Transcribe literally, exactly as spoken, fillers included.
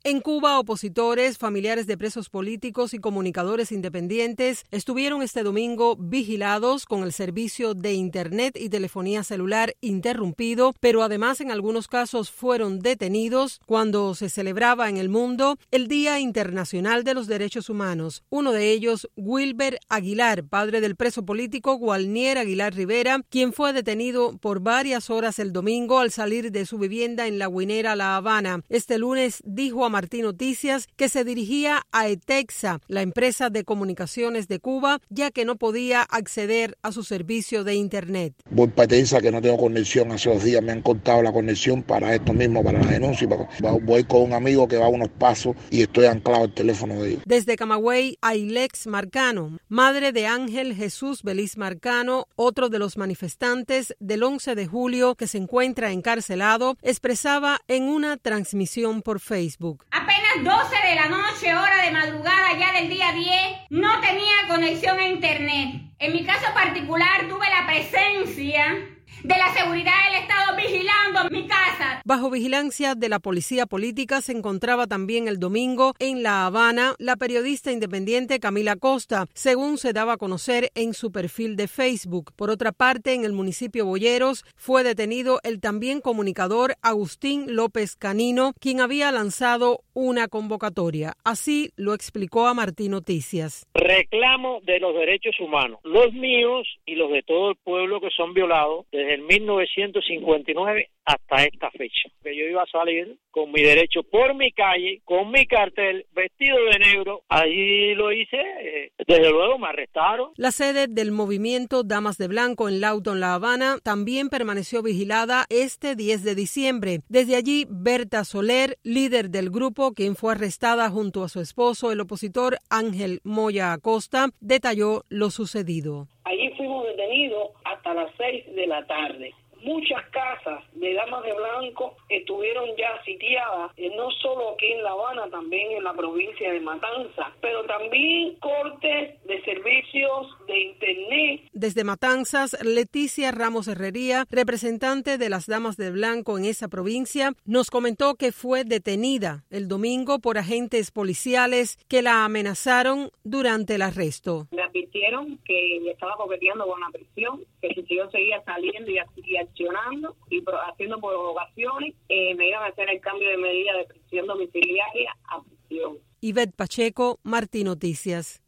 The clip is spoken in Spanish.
En Cuba, opositores, familiares de presos políticos y comunicadores independientes estuvieron este domingo vigilados con el servicio de Internet y telefonía celular interrumpido, pero además en algunos casos fueron detenidos cuando se celebraba en el mundo el Día Internacional de los Derechos Humanos. Uno de ellos, Wilber Aguilar, padre del preso político Gualnier Aguilar Rivera, quien fue detenido por varias horas el domingo al salir de su vivienda en La Guinera, La Habana. Este lunes dijo a Martín Noticias que se dirigía a ETEXA, la empresa de comunicaciones de Cuba, ya que no podía acceder a su servicio de Internet. Voy para ETEXA, que no tengo conexión. Hace dos días me han cortado la conexión para esto mismo, para la denuncia. Voy con un amigo que va a unos pasos y estoy anclado al teléfono de ellos. Desde Camagüey, Ailex Marcano, madre de Ángel Jesús Beliz Marcano, otro de los manifestantes del once de julio que se encuentra encarcelado, expresaba en una transmisión por Facebook. Apenas doce de la noche, hora de madrugada ya del día diez, no tenía conexión a Internet. En mi caso particular tuve la presencia de la seguridad del Estado vigilando mi casa. Bajo vigilancia de la policía política se encontraba también el domingo en La Habana la periodista independiente Camila Costa, según se daba a conocer en su perfil de Facebook. Por otra parte, en el municipio Boyeros fue detenido el también comunicador Agustín López Canino, quien había lanzado una convocatoria. Así lo explicó a Martín Noticias. Reclamo de los derechos humanos, los míos y los de todo el pueblo que son violados desde el mil novecientos cincuenta y nueve hasta esta fecha. Que yo iba a salir con mi derecho por mi calle, con mi cartel, vestido de negro. Allí lo hice, eh, desde luego me arrestaron. La sede del movimiento Damas de Blanco en Lawton, La Habana, también permaneció vigilada este diez de diciembre. Desde allí, Berta Soler, líder del grupo, quien fue arrestada junto a su esposo, el opositor Ángel Moya Acosta, detalló lo sucedido. Allí fuimos detenidos hasta las seis de la tarde. Muchas casas de Damas de Blanco estuvieron ya sitiadas, eh, no solo aquí en La Habana, también en la provincia de Matanzas, pero también cortes de servicios de Internet. Desde Matanzas, Leticia Ramos Herrería, representante de las Damas de Blanco en esa provincia, nos comentó que fue detenida el domingo por agentes policiales que la amenazaron durante el arresto. Me advirtieron que estaba coqueteando con la prisión, que si yo seguía saliendo y, y accionando y pro, haciendo provocaciones, eh, me iban a hacer el cambio de medida de prisión domiciliaria a prisión. Ivette Pacheco, Martín Noticias.